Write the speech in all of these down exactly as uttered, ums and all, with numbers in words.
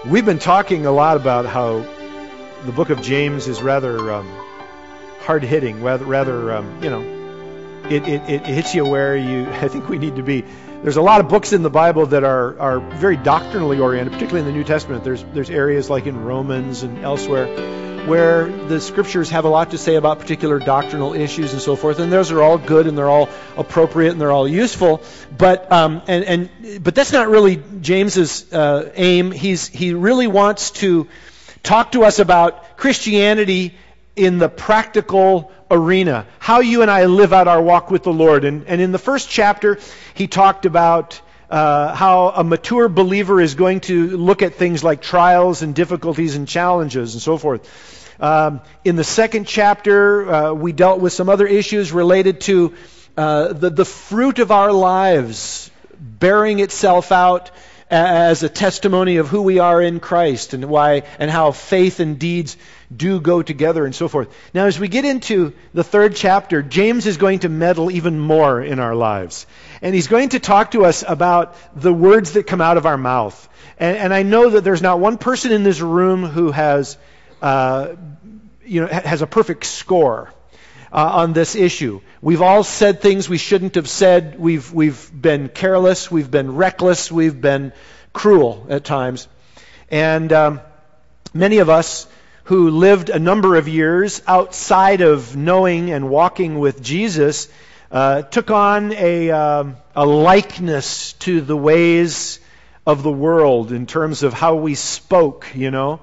We've been talking a lot about how the book of James is rather um, hard-hitting, rather, rather um, you know, it, it, it hits you where you, I think we need to be. There's a lot of books in the Bible that are, are very doctrinally oriented, particularly in the New Testament. There's, there's areas like in Romans and elsewhere where the scriptures have a lot to say about particular doctrinal issues and so forth, and those are all good and they're all appropriate and they're all useful. But um, and and but that's not really James's uh, aim. He's he really wants to talk to us about Christianity in the practical arena, how you and I live out our walk with the Lord. And and in the first chapter, he talked about Uh, how a mature believer is going to look at things like trials and difficulties and challenges and so forth. Um, in the second chapter, uh, we dealt with some other issues related to uh, the, the fruit of our lives bearing itself out as a testimony of who we are in Christ and why and how faith and deeds do go together and so forth. Now, as we get into the third chapter, James is going to meddle even more in our lives. And he's going to talk to us about the words that come out of our mouth. And, and I know that there's not one person in this room who has, uh, you know, has a perfect score uh, on this issue. We've all said things we shouldn't have said. We've we've been careless. We've been reckless. We've been cruel at times. And um, many of us who lived a number of years outside of knowing and walking with Jesus uh, took on a, um, a likeness to the ways of the world in terms of how we spoke, you know,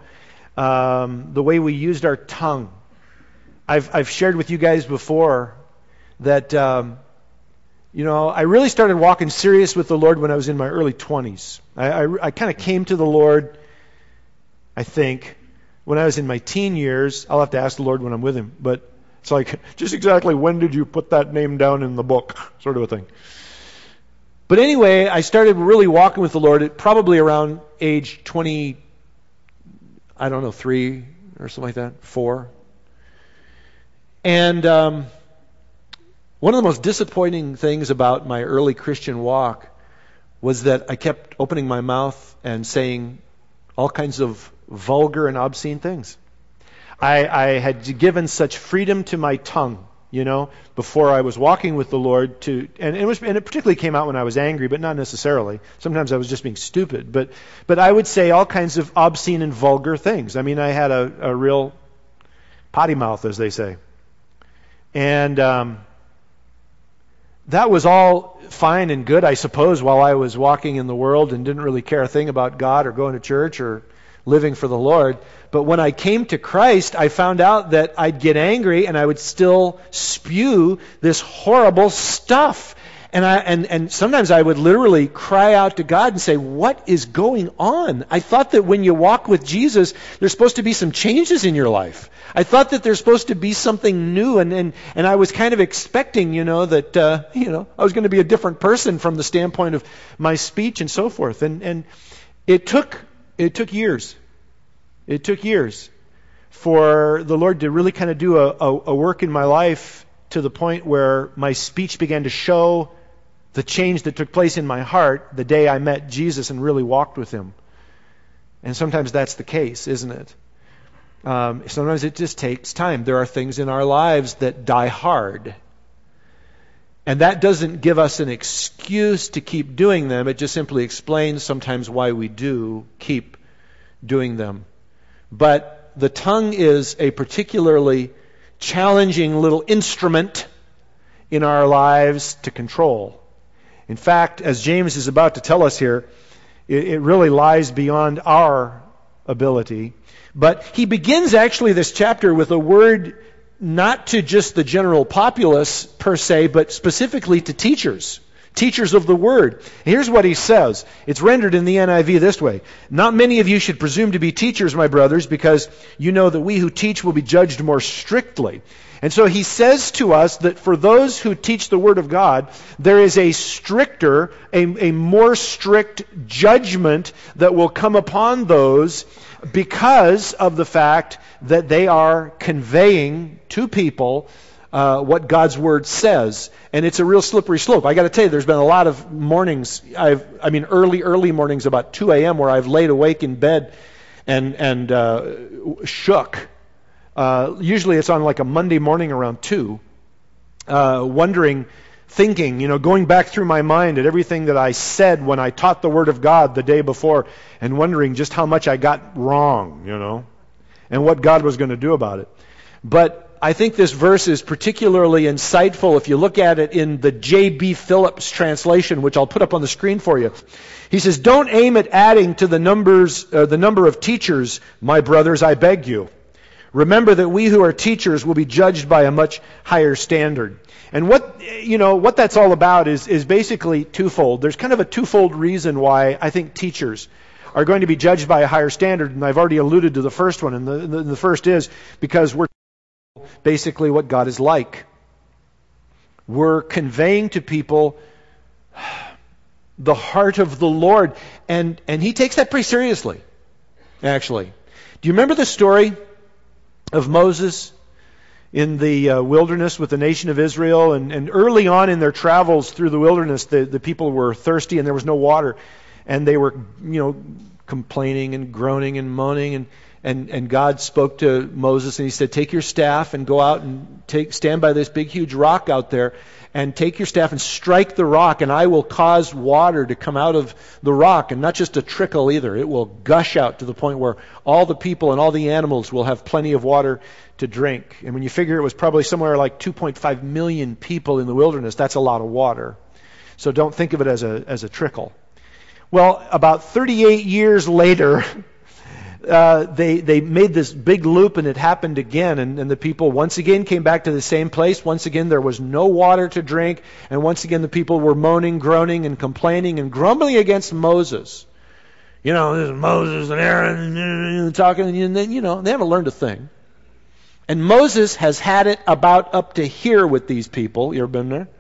um, the way we used our tongue. I've, I've shared with you guys before that, um, you know, I really started walking serious with the Lord when I was in my early twenties. I, I, I kind of came to the Lord, I think, when I was in my teen years. I'll have to ask the Lord when I'm with Him. But it's like, just exactly when did you put that name down in the book? Sort of a thing. But anyway, I started really walking with the Lord at probably around age twenty, I don't know, three or something like that, four. And um, one of the most disappointing things about my early Christian walk was that I kept opening my mouth and saying all kinds of vulgar and obscene things. I, I had given such freedom to my tongue, you know, before I was walking with the Lord to, and it was, and it particularly came out when I was angry, but not necessarily. Sometimes I was just being stupid, but, but I would say all kinds of obscene and vulgar things. I mean, I had a, a real potty mouth, as they say. And, um, that was all fine and good, I suppose, while I was walking in the world and didn't really care a thing about God or going to church or living for the Lord. But when I came to Christ, I found out that I'd get angry and I would still spew this horrible stuff. And I and, and sometimes I would literally cry out to God and say, what is going on? I thought that when you walk with Jesus, there's supposed to be some changes in your life. I thought that there's supposed to be something new, and and, and I was kind of expecting, you know, that uh, you know I was going to be a different person from the standpoint of my speech and so forth. And and it took it took years. It took years for the Lord to really kind of do a, a, a work in my life to the point where my speech began to show the change that took place in my heart the day I met Jesus and really walked with Him. And sometimes that's the case, isn't it? Um, sometimes it just takes time. There are things in our lives that die hard. And that doesn't give us an excuse to keep doing them. It just simply explains sometimes why we do keep doing them. But the tongue is a particularly challenging little instrument in our lives to control. In fact, as James is about to tell us here, it, it really lies beyond our ability. But he begins actually this chapter with a word not to just the general populace per se, but specifically to teachers. Teachers of the Word. Here's what he says. It's rendered in the N I V this way. Not many of you should presume to be teachers, my brothers, because you know that we who teach will be judged more strictly. And so he says to us that for those who teach the Word of God, there is a stricter, a, a more strict judgment that will come upon those because of the fact that they are conveying to people uh, what God's Word says. And it's a real slippery slope. I got to tell you, there's been a lot of mornings, I've, I mean early, early mornings about two a.m. where I've laid awake in bed and and uh, shook. Uh, usually it's on like a Monday morning around two, uh, wondering, thinking, you know, going back through my mind at everything that I said when I taught the Word of God the day before, and wondering just how much I got wrong, you know, and what God was going to do about it. But I think this verse is particularly insightful if you look at it in the J B Phillips translation, which I'll put up on the screen for you. He says, "Don't aim at adding to the numbers, uh, the number of teachers, my brothers, I beg you. Remember that we who are teachers will be judged by a much higher standard." And what, you know, what that's all about is, is basically twofold. There's kind of a twofold reason why I think teachers are going to be judged by a higher standard, and I've already alluded to the first one. And the, the, the first is because we're basically what God is like. We're conveying to people the heart of the Lord, and, and He takes that pretty seriously, actually. Do you remember the story of Moses in the uh, wilderness with the nation of Israel? And, and early on in their travels through the wilderness, the, the people were thirsty and there was no water. And they were, you know, complaining and groaning and moaning. And, and, and God spoke to Moses and He said, "Take your staff and go out and take stand by this big, huge rock out there. And take your staff and strike the rock, and I will cause water to come out of the rock, and not just a trickle either. It will gush out to the point where all the people and all the animals will have plenty of water to drink." And when you figure it was probably somewhere like two point five million people in the wilderness, that's a lot of water. So don't think of it as a as a trickle. Well, about thirty-eight years later, Uh, they they made this big loop, and it happened again, and, and the people once again came back to the same place. Once again there was no water to drink, and once again the people were moaning, groaning, and complaining and grumbling against Moses. You know, this is Moses and Aaron and talking, and then, you know, they haven't learned a thing. And Moses has had it about up to here with these people. You ever been there?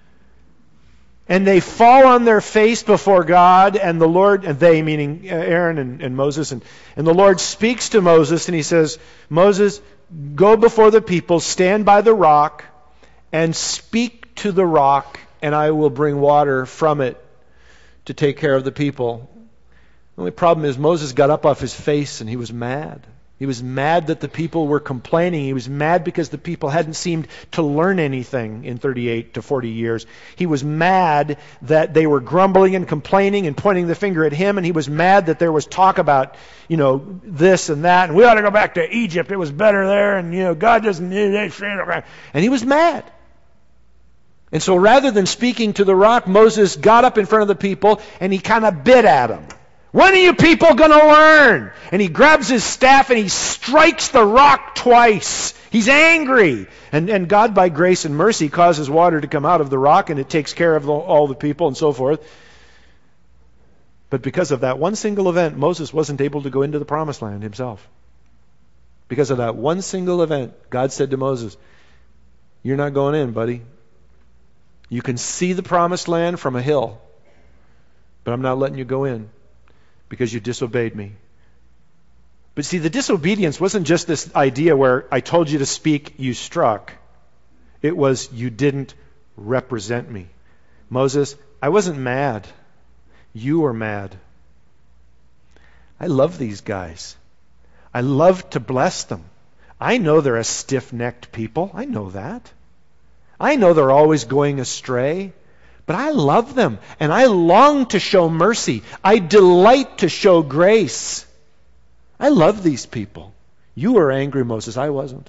And they fall on their face before God, and the Lord, and they, meaning Aaron and, and Moses, and, and the Lord speaks to Moses, and He says, "Moses, go before the people, stand by the rock, and speak to the rock, and I will bring water from it to take care of the people." The only problem is Moses got up off his face, and he was mad. He was mad that the people were complaining. He was mad because the people hadn't seemed to learn anything in thirty-eight to forty years. He was mad that they were grumbling and complaining and pointing the finger at him. And he was mad that there was talk about, you know, this and that. And we ought to go back to Egypt. It was better there. And, you know, God doesn't need that. And he was mad. And so rather than speaking to the rock, Moses got up in front of the people and he kind of bit at them. "When are you people going to learn?" And he grabs his staff and he strikes the rock twice. He's angry. And, and God, by grace and mercy, causes water to come out of the rock, and it takes care of the, all the people and so forth. But because of that one single event, Moses wasn't able to go into the promised land himself. Because of that one single event, God said to Moses, "You're not going in, buddy. You can see the promised land from a hill, but I'm not letting you go in, because you disobeyed me." But see, the disobedience wasn't just this idea where I told you to speak, you struck. It was, you didn't represent me. Moses, I wasn't mad. You were mad. I love these guys. I love to bless them. I know they're a stiff-necked people. I know that. I know they're always going astray. But I love them, and I long to show mercy. I delight to show grace. I love these people. You were angry, Moses. I wasn't.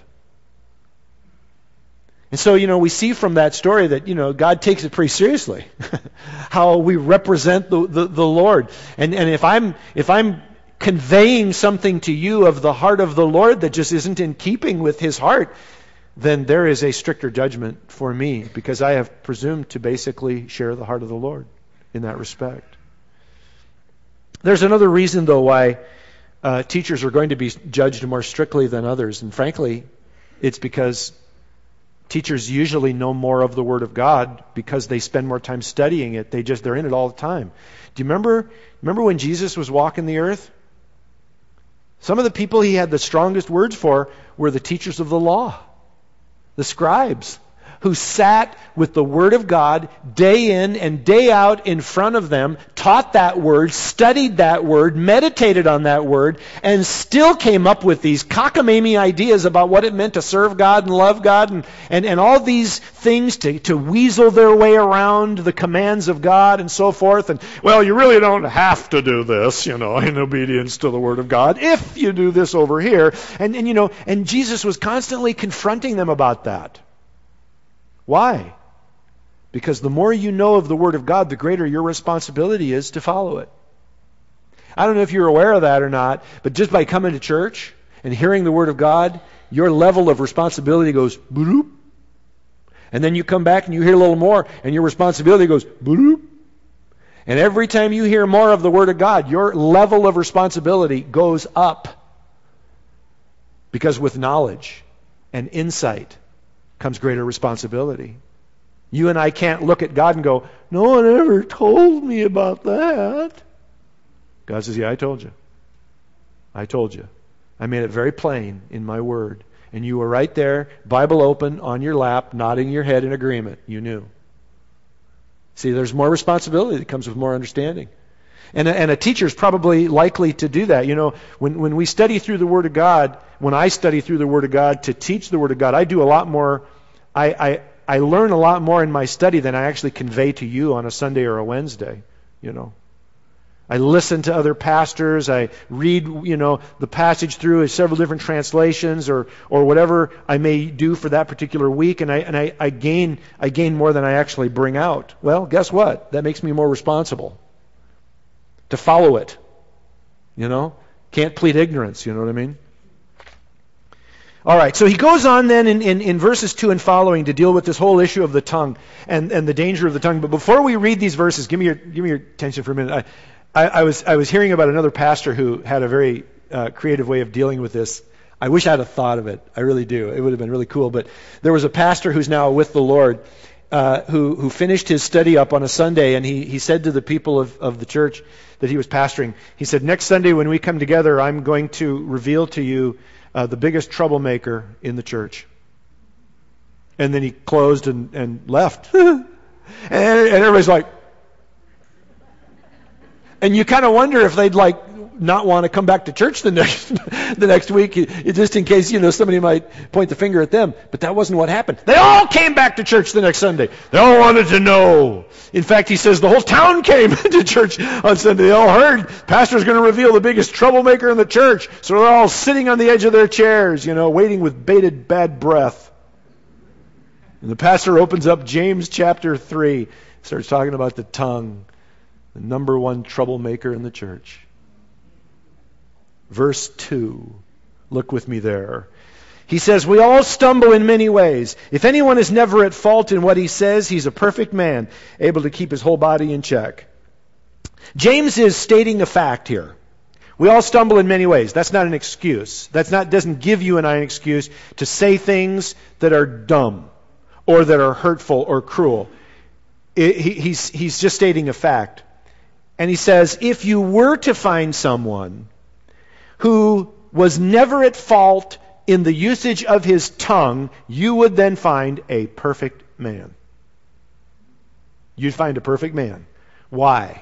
And so, you know, we see from that story that, you know, God takes it pretty seriously. How we represent the, the, the Lord. And and if I'm if I'm conveying something to you of the heart of the Lord that just isn't in keeping with His heart, then there is a stricter judgment for me, because I have presumed to basically share the heart of the Lord in that respect. There's another reason, though, why uh, teachers are going to be judged more strictly than others. And frankly, it's because teachers usually know more of the Word of God because they spend more time studying it. They just, they're in it all the time. Do you remember, remember when Jesus was walking the earth? Some of the people He had the strongest words for were the teachers of the law. The scribes. who sat with the Word of God day in and day out in front of them, taught that Word, studied that Word, meditated on that Word, and still came up with these cockamamie ideas about what it meant to serve God and love God and, and, and all these things to, to weasel their way around the commands of God and so forth. And, well, you really don't have to do this, you know, in obedience to the Word of God, if you do this over here. And, and you know, and Jesus was constantly confronting them about that. Why? Because the more you know of the Word of God, the greater your responsibility is to follow it. I don't know if you're aware of that or not, but just by coming to church and hearing the Word of God, your level of responsibility goes bloop. And then you come back and you hear a little more, and your responsibility goes bloop. And every time you hear more of the Word of God, your level of responsibility goes up. Because with knowledge and insight comes greater responsibility. You and I can't look at God and go, no one ever told me about that. God says, yeah, I told you. I told you. I made it very plain in my Word. And you were right there, Bible open, on your lap, nodding your head in agreement. You knew. See, there's more responsibility that comes with more understanding. And a, and a teacher is probably likely to do that. You know, when, when we study through the Word of God, when I study through the Word of God to teach the Word of God, I do a lot more, I, I, I learn a lot more in my study than I actually convey to you on a Sunday or a Wednesday, you know. I listen to other pastors, I read, you know, the passage through several different translations or or whatever I may do for that particular week, and I and I, I gain I gain more than I actually bring out. Well, guess what? That makes me more responsible to follow it. You know? Can't plead ignorance, you know what I mean? All right, so he goes on then in, in, in verses two and following to deal with this whole issue of the tongue and, and the danger of the tongue. But before we read these verses, give me your give me your attention for a minute. I, I, I was I was hearing about another pastor who had a very uh, creative way of dealing with this. I wish I had a thought of it. I really do. It would have been really cool. But there was a pastor who's now with the Lord uh, who who finished his study up on a Sunday, and he, he said to the people of, of the church that he was pastoring, he said, next Sunday when we come together, I'm going to reveal to you uh, the biggest troublemaker in the church. And then he closed and, and left. and, and everybody's like, and you kind of wonder if they'd like not want to come back to church the next the next week, just in case, you know, somebody might point the finger at them. But that wasn't what happened. They all came back to church the next Sunday. They all wanted to know. In fact, he says the whole town came to church on Sunday. They all heard pastor's going to reveal the biggest troublemaker in the church. So they're all sitting on the edge of their chairs, you know, waiting with bated bad breath. And the pastor opens up James chapter three, starts talking about the tongue, the number one troublemaker in the church. Verse two. Look with me there. He says, we all stumble in many ways. If anyone is never at fault in what he says, he's a perfect man, able to keep his whole body in check. James is stating a fact here. We all stumble in many ways. That's not an excuse. That's not doesn't give you and I an excuse to say things that are dumb or that are hurtful or cruel. It, he, he's, he's just stating a fact. And he says, if you were to find someone who was never at fault in the usage of his tongue, you would then find a perfect man. You'd find a perfect man. Why?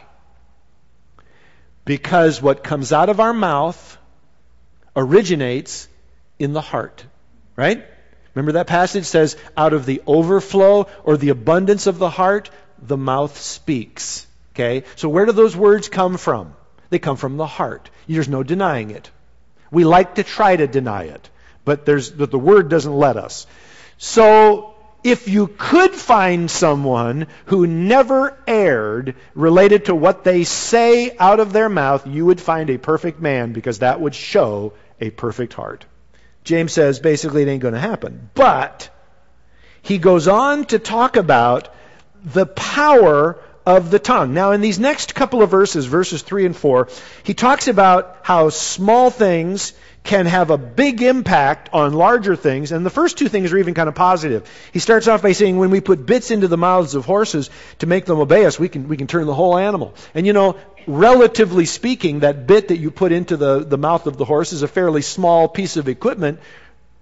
Because what comes out of our mouth originates in the heart. Right? Remember that passage says, out of the overflow or the abundance of the heart, the mouth speaks. Okay? So where do those words come from? They come from the heart. There's no denying it. We like to try to deny it, but there's but the Word doesn't let us. So if you could find someone who never erred related to what they say out of their mouth, you would find a perfect man, because that would show a perfect heart. James says basically it ain't going to happen. But he goes on to talk about the power of the tongue. Now, in these next couple of verses, verses three and four, he talks about how small things can have a big impact on larger things. And the first two things are even kind of positive. He starts off by saying when we put bits into the mouths of horses to make them obey us, we can we can turn the whole animal. And you know, relatively speaking, that bit that you put into the, the mouth of the horse is a fairly small piece of equipment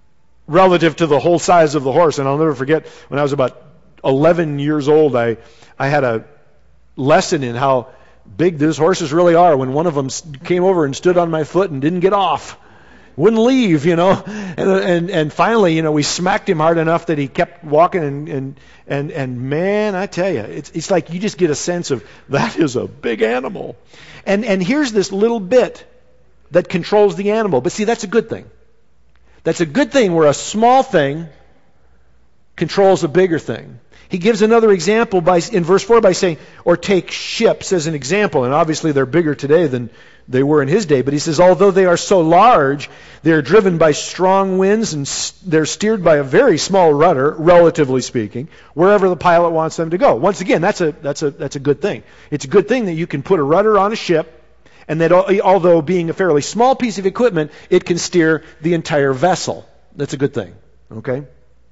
relative to the whole size of the horse. And I'll never forget, when I was about eleven years old, I, I had a lesson in how big these horses really are when one of them came over and stood on my foot and didn't get off. Wouldn't leave, you know. And, and and finally, you know, we smacked him hard enough that he kept walking. And and and, and man, I tell you, it's it's like you just get a sense of, that is a big animal. And and here's this little bit that controls the animal. But see, that's a good thing. That's a good thing where a small thing controls a bigger thing. He gives another example by in verse four by saying, or take ships as an example. And obviously they're bigger today than they were in his day. But he says, although they are so large, they are driven by strong winds and they're steered by a very small rudder, relatively speaking, wherever the pilot wants them to go. Once again, that's a that's a that's a good thing. It's a good thing that you can put a rudder on a ship, and that although being a fairly small piece of equipment, it can steer the entire vessel. That's a good thing. Okay?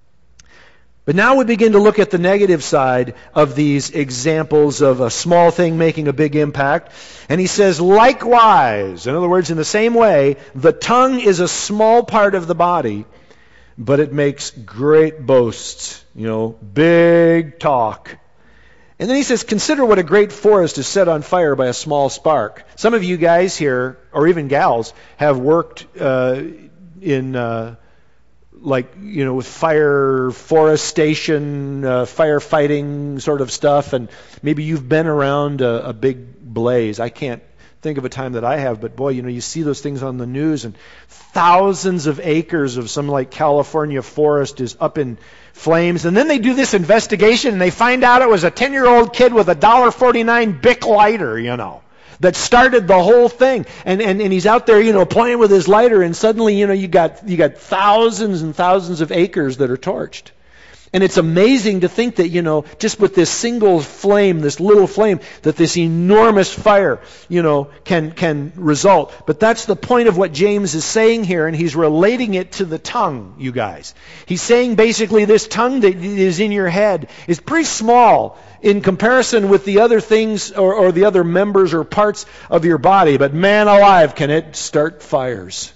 But now we begin to look at the negative side of these examples of a small thing making a big impact. And he says, likewise, in other words, in the same way, the tongue is a small part of the body, but it makes great boasts, you know, big talk. And then he says, consider what a great forest is set on fire by a small spark. Some of you guys here, or even gals, have worked uh, in... Uh, like, you know, with fire forestation, uh, firefighting sort of stuff, and maybe you've been around a, a big blaze. I can't think of a time that I have, but boy, you know, you see those things on the news, and thousands of acres of some like California forest is up in flames, and then they do this investigation, and they find out it was a ten-year-old kid with a one dollar forty-nine Bic lighter, you know, that started the whole thing. And, and and he's out there, you know, playing with his lighter, and suddenly, you know, you got you got thousands and thousands of acres that are torched. And it's amazing to think that, you know, just with this single flame, this little flame, that this enormous fire, you know, can can result. But that's the point of what James is saying here, and he's relating it to the tongue, you guys. He's saying basically this tongue that is in your head is pretty small in comparison with the other things or, or the other members or parts of your body. But man alive, can it start fires.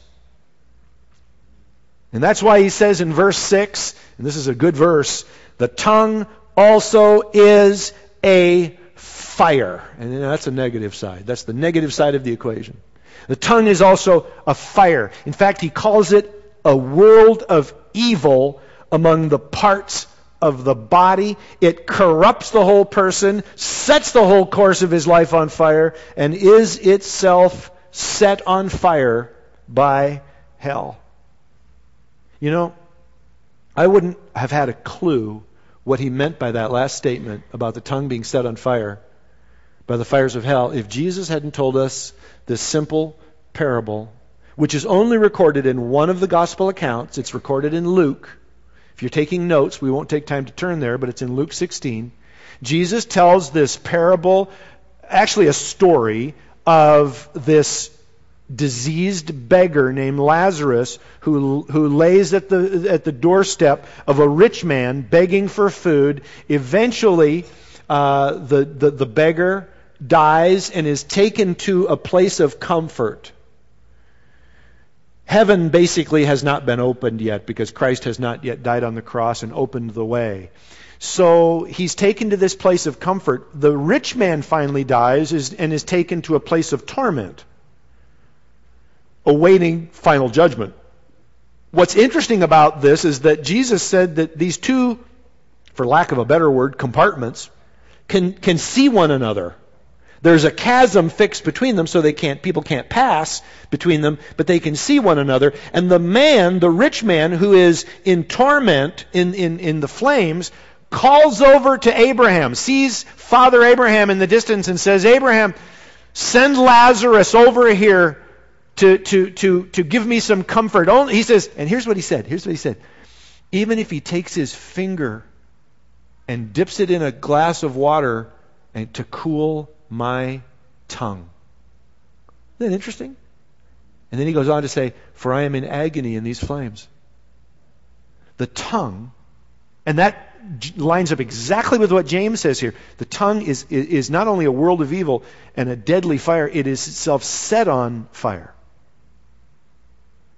And that's why he says in verse six, and this is a good verse, the tongue also is a fire. And that's a negative side. That's the negative side of the equation. The tongue is also a fire. In fact, he calls it a world of evil among the parts of the body. It corrupts the whole person, sets the whole course of his life on fire, and is itself set on fire by hell. You know, I wouldn't have had a clue what he meant by that last statement about the tongue being set on fire by the fires of hell if Jesus hadn't told us this simple parable, which is only recorded in one of the gospel accounts. It's recorded in Luke. If you're taking notes, we won't take time to turn there, but it's in Luke sixteen. Jesus tells this parable, actually a story, of this diseased beggar named Lazarus who who lays at the at the doorstep of a rich man begging for food. Eventually, uh, the, the the beggar dies and is taken to a place of comfort. Heaven basically has not been opened yet because Christ has not yet died on the cross and opened the way. So he's taken to this place of comfort. The rich man finally dies is, and is taken to a place of torment, awaiting final judgment. What's interesting about this is that Jesus said that these two, for lack of a better word, compartments, can can see one another. There's a chasm fixed between them so they can't people can't pass between them, but they can see one another. And the man, the rich man who is in torment in, in, in the flames, calls over to Abraham, sees Father Abraham in the distance and says, Abraham, send Lazarus over here to, to, to, to give me some comfort. Only, he says, and here's what he said, here's what he said. Even if he takes his finger and dips it in a glass of water and to cool my tongue. Isn't that interesting? And then he goes on to say, for I am in agony in these flames. The tongue, and that lines up exactly with what James says here. The tongue is, is not only a world of evil and a deadly fire, it is itself set on fire.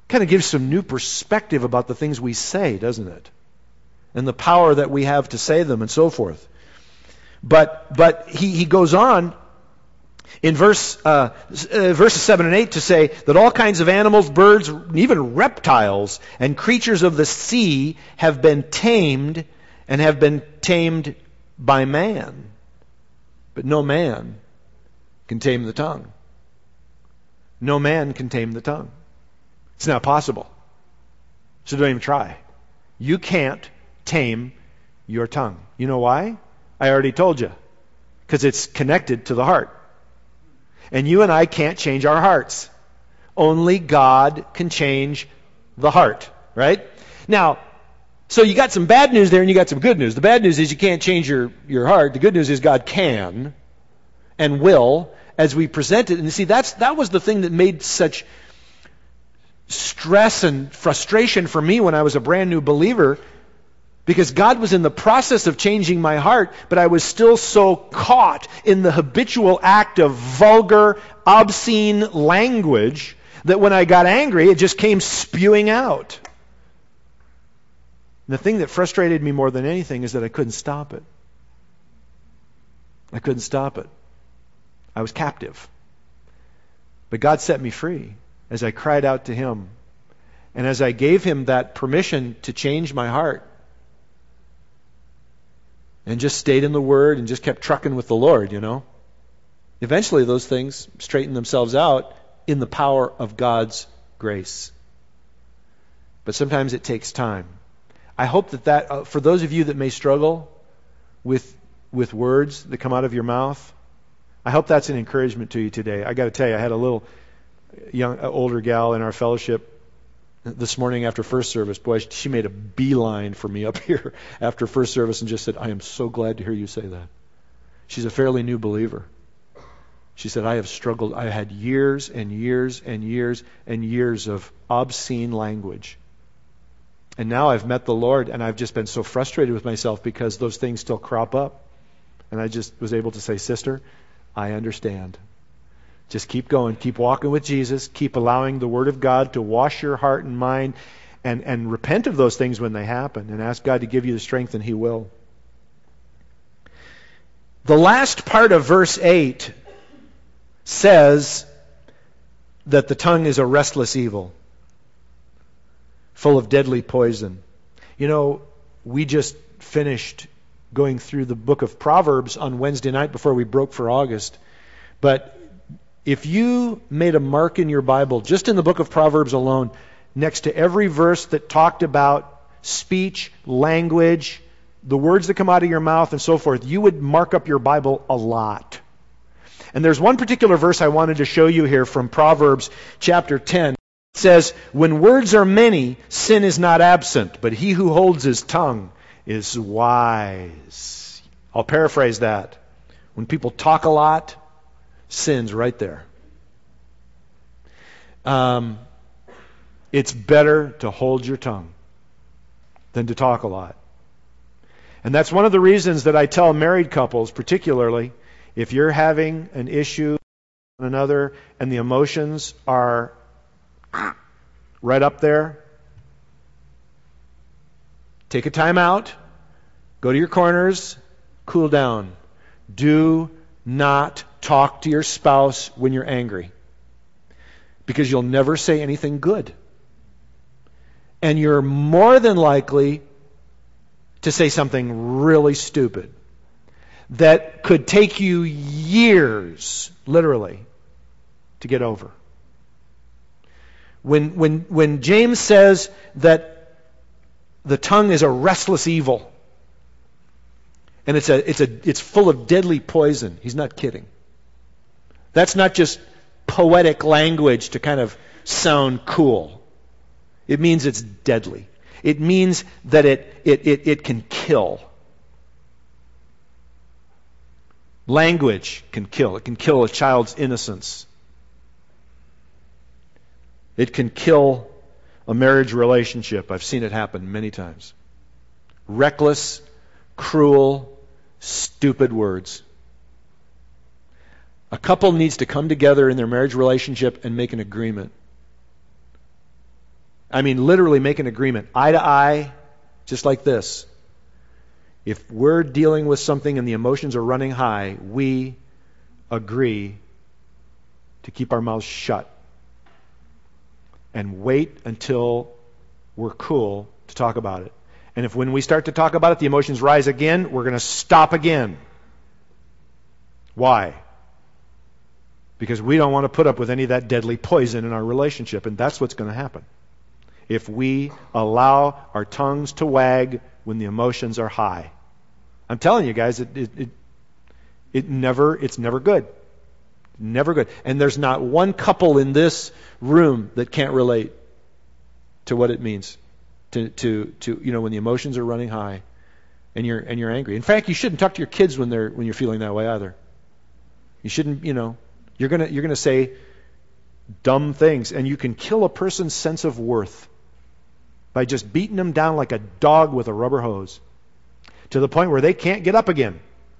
Kind of gives some new perspective about the things we say, doesn't it? And the power that we have to say them and so forth. But but he, he goes on in verse uh, uh, verses seven and eight to say that all kinds of animals, birds, even reptiles and creatures of the sea have been tamed and have been tamed by man. But no man can tame the tongue. No man can tame the tongue. It's not possible. So don't even try. You can't tame your tongue. You know why? I already told you. Because it's connected to the heart. And you and I can't change our hearts. Only God can change the heart. Right? Now, so you got some bad news there and you got some good news. The bad news is you can't change your, your heart. The good news is God can and will as we present it. And you see, that's that was the thing that made such stress and frustration for me when I was a brand new believer, because God was in the process of changing my heart, but I was still so caught in the habitual act of vulgar, obscene language that when I got angry, it just came spewing out. And the thing that frustrated me more than anything is that I couldn't stop it. I couldn't stop it. I was captive. But God set me free as I cried out to Him. And as I gave Him that permission to change my heart. And just stayed in the Word and just kept trucking with the Lord, you know. Eventually those things straightened themselves out in the power of God's grace. But sometimes it takes time. I hope that that, uh, for those of you that may struggle with with words that come out of your mouth, I hope that's an encouragement to you today. I got to tell you, I had a little young, uh, older gal in our fellowship this morning after first service. Boy, she made a beeline for me up here after first service and just said, "I am so glad to hear you say that." She's a fairly new believer. She said, "I have struggled. I had years and years and years and years of obscene language. And now I've met the Lord, and I've just been so frustrated with myself because those things still crop up." And I just was able to say, "Sister, I understand. Just keep going. Keep walking with Jesus. Keep allowing the Word of God to wash your heart and mind, and, and repent of those things when they happen, and ask God to give you the strength, and He will." The last part of verse eight says that the tongue is a restless evil, full of deadly poison. You know, we just finished going through the book of Proverbs on Wednesday night before we broke for August. But if you made a mark in your Bible, just in the book of Proverbs alone, next to every verse that talked about speech, language, the words that come out of your mouth and so forth, you would mark up your Bible a lot. And there's one particular verse I wanted to show you here from Proverbs chapter ten. It says, "When words are many, sin is not absent, but he who holds his tongue is wise." I'll paraphrase that. When people talk a lot, sin's right there. Um, it's better to hold your tongue than to talk a lot. And that's one of the reasons that I tell married couples, particularly, if you're having an issue with one another and the emotions are right up there, take a time out, go to your corners, cool down. Do not talk to your spouse when you're angry, because you'll never say anything good. And you're more than likely to say something really stupid that could take you years, literally, to get over. When, when, when James says that the tongue is a restless evil, and it's a, it's a, it's full of deadly poison, he's not kidding. That's not just poetic language to kind of sound cool. It means it's deadly. It means that it, it, it, it can kill. Language can kill. It can kill a child's innocence. It can kill a marriage relationship. I've seen it happen many times. Reckless, cruel, stupid words. A couple needs to come together in their marriage relationship and make an agreement. I mean, literally make an agreement, eye to eye, just like this. If we're dealing with something and the emotions are running high, we agree to keep our mouths shut and wait until we're cool to talk about it. And if when we start to talk about it, the emotions rise again, we're going to stop again. Why? Because we don't want to put up with any of that deadly poison in our relationship, and that's what's going to happen if we allow our tongues to wag when the emotions are high. I'm telling you guys, it it it, it never it's never good. Never good. And there's not one couple in this room that can't relate to what it means to to to you know when the emotions are running high and you're and you're angry. In fact, you shouldn't talk to your kids when they're when you're feeling that way either. You shouldn't, you know, you're gonna you're gonna say dumb things, and you can kill a person's sense of worth by just beating them down like a dog with a rubber hose to the point where they can't get up again.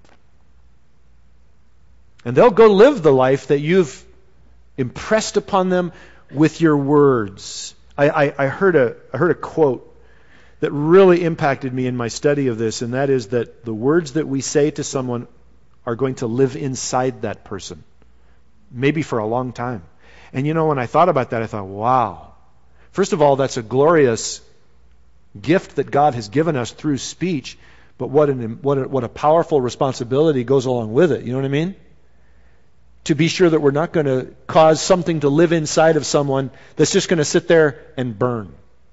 And they'll go live the life that you've impressed upon them with your words. I, I, I heard a I heard a quote that really impacted me in my study of this, and that is that the words that we say to someone are going to live inside that person, maybe for a long time. And you know, when I thought about that, I thought, wow. First of all, that's a glorious gift that God has given us through speech, but what an what a, what a powerful responsibility goes along with it. You know what I mean? To be sure that we're not going to cause something to live inside of someone that's just going to sit there and burn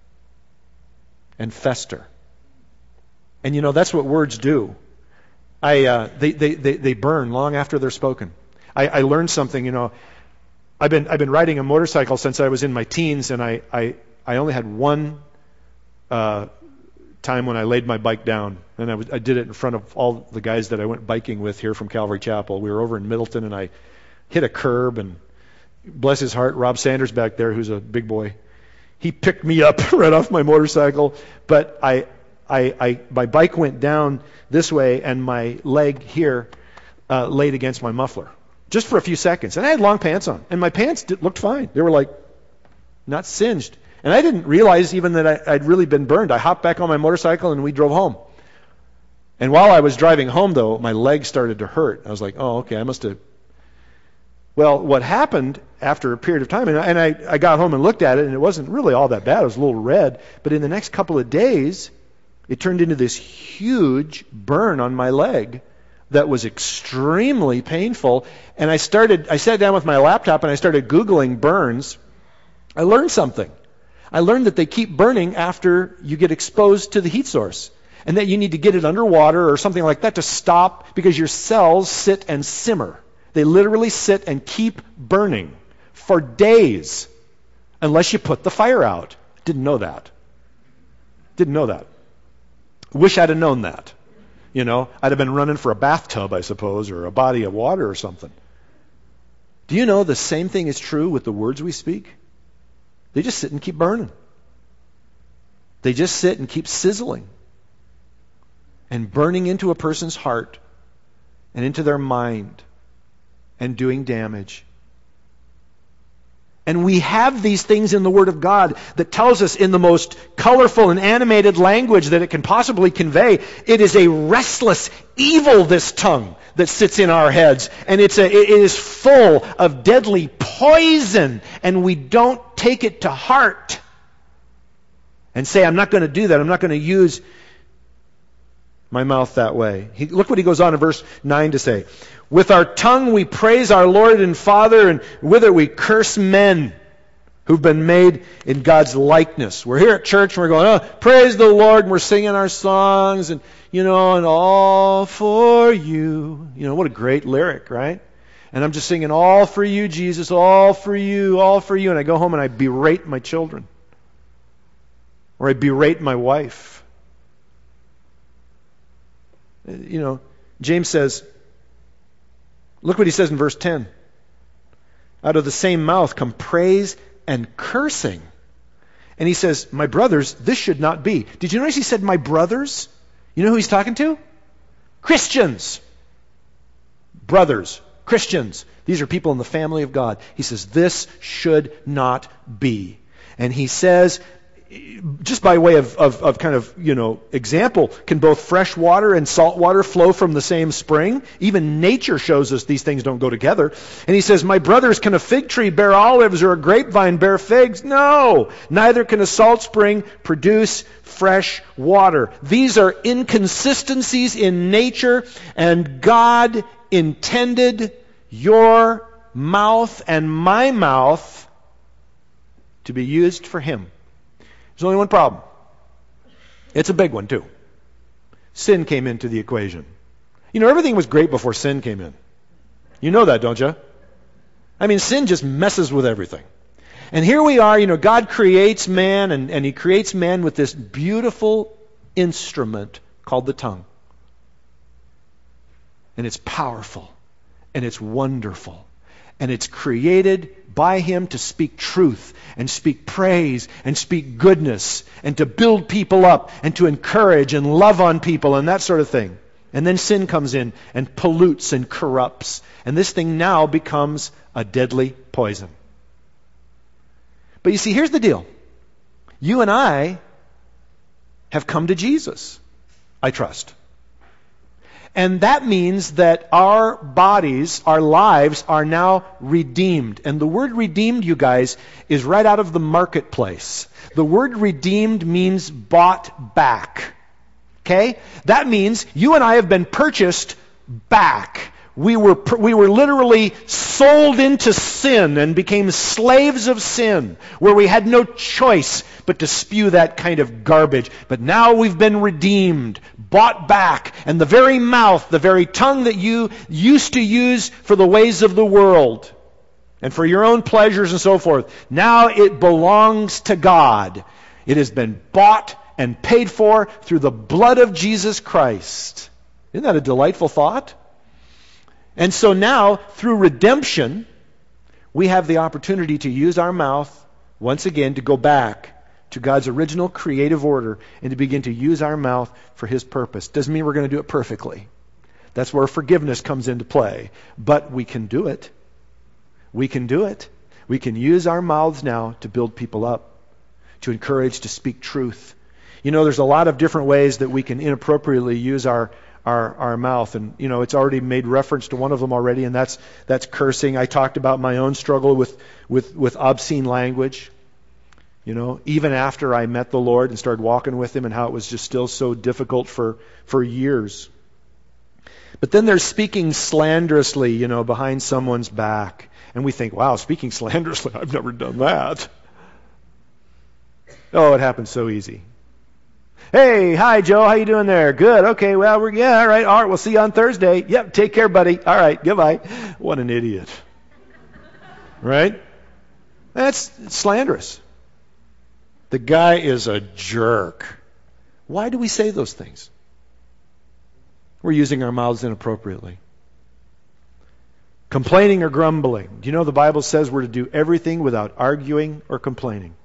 and fester. And you know, that's what words do. I uh, they, they they they burn long after they're spoken. I, I learned something. You know, I've been I've been riding a motorcycle since I was in my teens, and I I, I only had one uh, time when I laid my bike down, and I, was, I did it in front of all the guys that I went biking with here from Calvary Chapel. We were over in Middleton, and I hit a curb, and bless his heart, Rob Sanders back there, who's a big boy, he picked me up right off my motorcycle. But I, I, I my bike went down this way, and my leg here uh, laid against my muffler, just for a few seconds. And I had long pants on, and my pants did, looked fine. They were like not singed. And I didn't realize even that I, I'd really been burned. I hopped back on my motorcycle, and we drove home. And while I was driving home, though, my leg started to hurt. I was like, oh, okay, I must have... Well, what happened after a period of time, and I, and I, I got home and looked at it, and it wasn't really all that bad. It was a little red. But in the next couple of days, it turned into this huge burn on my leg that was extremely painful. And I started, I sat down with my laptop, and I started Googling burns. I learned something. I learned that they keep burning after you get exposed to the heat source, and that you need to get it underwater or something like that to stop, because your cells sit and simmer. They literally sit and keep burning for days unless you put the fire out. Didn't know that. Didn't know that. Wish I'd have known that. You know, I'd have been running for a bathtub, I suppose, or a body of water or something. Do you know the same thing is true with the words we speak? They just sit and keep burning. They just sit and keep sizzling and burning into a person's heart and into their mind and doing damage. And we have these things in the Word of God that tells us in the most colorful and animated language that it can possibly convey, it is a restless evil, this tongue that sits in our heads. And it's a, it is full of deadly poison, and we don't take it to heart and say, I'm not going to do that. I'm not going to use my mouth that way. He, look what he goes on in verse nine to say. With our tongue we praise our Lord and Father, and with it we curse men who've been made in God's likeness. We're here at church and we're going, oh, praise the Lord, and we're singing our songs, and, you know, and all for you. You know, what a great lyric, right? And I'm just singing, all for you, Jesus, all for you, all for you. And I go home and I berate my children. Or I berate my wife. You know, James says, look what he says in verse ten. Out of the same mouth come praise and cursing. And he says, my brothers, this should not be. Did you notice he said, my brothers? You know who he's talking to? Christians. Brothers. Christians. These are people in the family of God. He says, this should not be. And he says, just by way of, of, of kind of, you know, example, can both fresh water and salt water flow from the same spring? Even nature shows us these things don't go together. And he says, my brothers, can a fig tree bear olives or a grapevine bear figs? No, neither can a salt spring produce fresh water. These are inconsistencies in nature, and God intended your mouth and my mouth to be used for Him. There's only one problem. It's a big one, too. Sin came into the equation. You know, everything was great before sin came in. You know that, don't you? I mean, sin just messes with everything. And here we are, you know, God creates man, and, and He creates man with this beautiful instrument called the tongue. And it's powerful, and it's wonderful, and it's created by Him to speak truth and speak praise and speak goodness and to build people up and to encourage and love on people and that sort of thing. And then sin comes in and pollutes and corrupts. And this thing now becomes a deadly poison. But you see, here's the deal. You and I have come to Jesus, I trust. And that means that our bodies, our lives are now redeemed. And the word redeemed, you guys, is right out of the marketplace. The word redeemed means bought back. Okay? That means you and I have been purchased back. We were we were literally sold into sin and became slaves of sin, where we had no choice but to spew that kind of garbage. But now we've been redeemed, bought back, and the very mouth, the very tongue that you used to use for the ways of the world and for your own pleasures and so forth, now it belongs to God. It has been bought and paid for through the blood of Jesus Christ. Isn't that a delightful thought? And so now, through redemption, we have the opportunity to use our mouth, once again, to go back to God's original creative order and to begin to use our mouth for His purpose. Doesn't mean we're going to do it perfectly. That's where forgiveness comes into play. But we can do it. We can do it. We can use our mouths now to build people up, to encourage, to speak truth. You know, there's a lot of different ways that we can inappropriately use our Our, our mouth. And, you know, it's already made reference to one of them already, and that's that's cursing. I talked about my own struggle with, with, with obscene language. You know, even after I met the Lord and started walking with Him, and how it was just still so difficult for, for years. But then there's speaking slanderously, you know, behind someone's back. And we think, wow, speaking slanderously, I've never done that. Oh, it happens so easy. Hey, hi, Joe. How you doing there? Good. Okay, well, we're, yeah, all right. All right, we'll see you on Thursday. Yep, take care, buddy. All right, goodbye. What an idiot. Right? That's slanderous. The guy is a jerk. Why do we say those things? We're using our mouths inappropriately. Complaining or grumbling. Do you know the Bible says we're to do everything without arguing or complaining?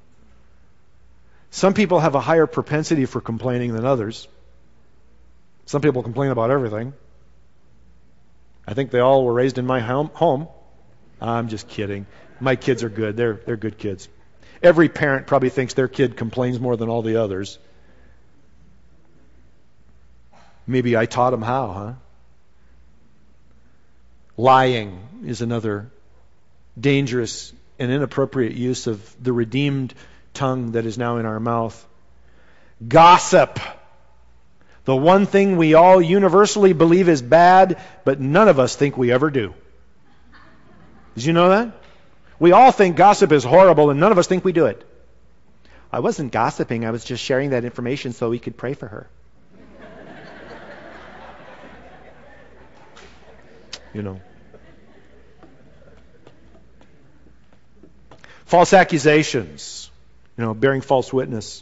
Some people have a higher propensity for complaining than others. Some people complain about everything. I think they all were raised in my home. I'm just kidding. My kids are good. They're they're good kids. Every parent probably thinks their kid complains more than all the others. Maybe I taught them how, huh? Lying is another dangerous and inappropriate use of the redeemed tongue that is now in our mouth. Gossip. The one thing we all universally believe is bad, but none of us think we ever do. Did you know that? We all think gossip is horrible, and none of us think we do it. I wasn't gossiping. I was just sharing that information so we could pray for her. You know. False accusations. You know, bearing false witness.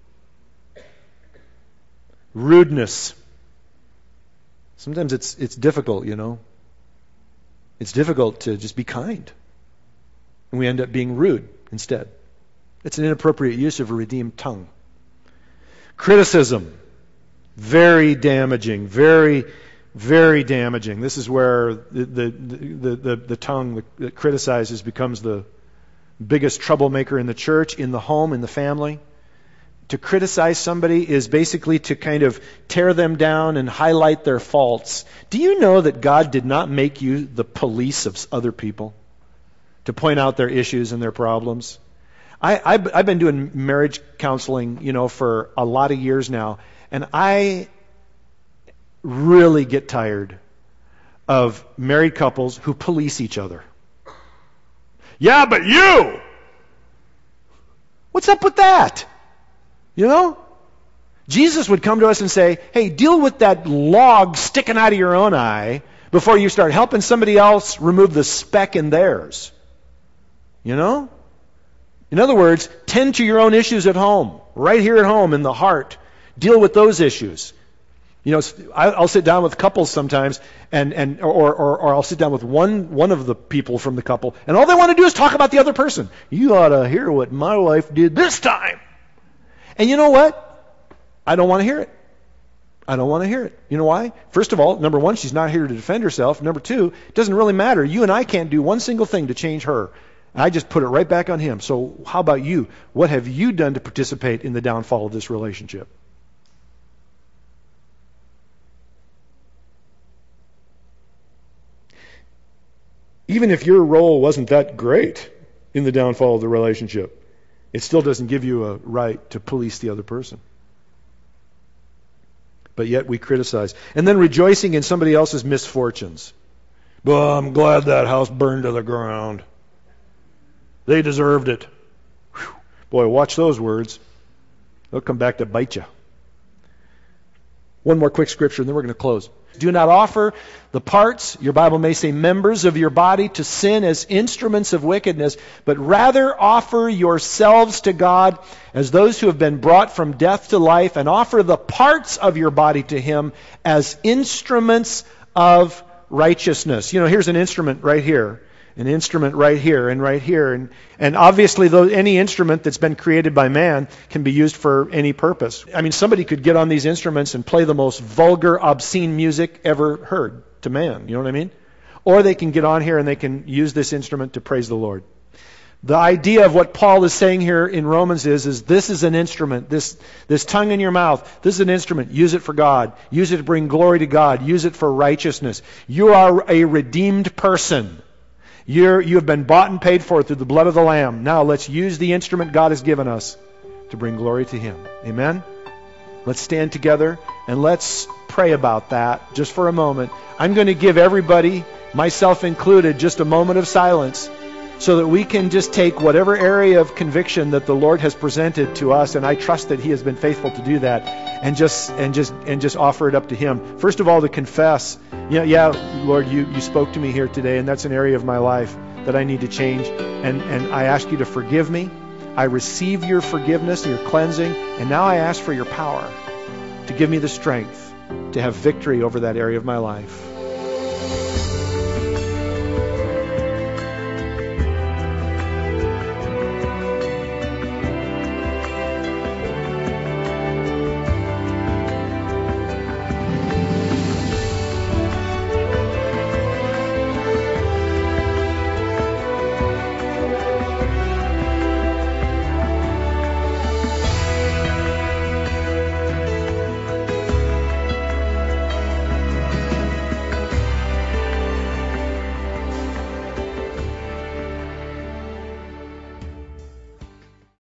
Rudeness. Sometimes it's it's difficult, you know. It's difficult to just be kind. And we end up being rude instead. It's an inappropriate use of a redeemed tongue. Criticism. Very damaging. Very, very damaging. This is where the the, the, the, the tongue that criticizes becomes the biggest troublemaker in the church, in the home, in the family. To criticize somebody is basically to kind of tear them down and highlight their faults. Do you know that God did not make you the police of other people to point out their issues and their problems? I, I've, I've been doing marriage counseling, you know, for a lot of years now, and I really get tired of married couples who police each other. Yeah, but you! What's up with that? You know? Jesus would come to us and say, hey, deal with that log sticking out of your own eye before you start helping somebody else remove the speck in theirs. You know? In other words, tend to your own issues at home, right here at home in the heart. Deal with those issues. You know, I'll sit down with couples sometimes, and, and or, or, or I'll sit down with one, one of the people from the couple, and all they want to do is talk about the other person. You ought to hear what my wife did this time. And you know what? I don't want to hear it. I don't want to hear it. You know why? First of all, number one, she's not here to defend herself. Number two, it doesn't really matter. You and I can't do one single thing to change her. I just put it right back on him. So how about you? What have you done to participate in the downfall of this relationship? Even if your role wasn't that great in the downfall of the relationship, it still doesn't give you a right to police the other person. But yet we criticize. And then rejoicing in somebody else's misfortunes. Well, I'm glad that house burned to the ground. They deserved it. Whew. Boy, watch those words. They'll come back to bite you. One more quick scripture and then we're going to close. Do not offer the parts, your Bible may say members of your body, to sin as instruments of wickedness, but rather offer yourselves to God as those who have been brought from death to life, and offer the parts of your body to Him as instruments of righteousness. You know, here's an instrument right here. An instrument right here and right here. And, and obviously, though, any instrument that's been created by man can be used for any purpose. I mean, somebody could get on these instruments and play the most vulgar, obscene music ever heard to man. You know what I mean? Or they can get on here and they can use this instrument to praise the Lord. The idea of what Paul is saying here in Romans is, is this is an instrument. This, this tongue in your mouth, this is an instrument. Use it for God. Use it to bring glory to God. Use it for righteousness. You are a redeemed person. You're, you have been bought and paid for through the blood of the Lamb. Now let's use the instrument God has given us to bring glory to Him. Amen? Let's stand together and let's pray about that just for a moment. I'm going to give everybody, myself included, just a moment of silence so that we can just take whatever area of conviction that the Lord has presented to us, and I trust that He has been faithful to do that, and just and just and just offer it up to Him. First of all, to confess, yeah, yeah, Lord, you, you spoke to me here today, and that's an area of my life that I need to change, and, and I ask you to forgive me. I receive your forgiveness and your cleansing, and now I ask for your power to give me the strength to have victory over that area of my life.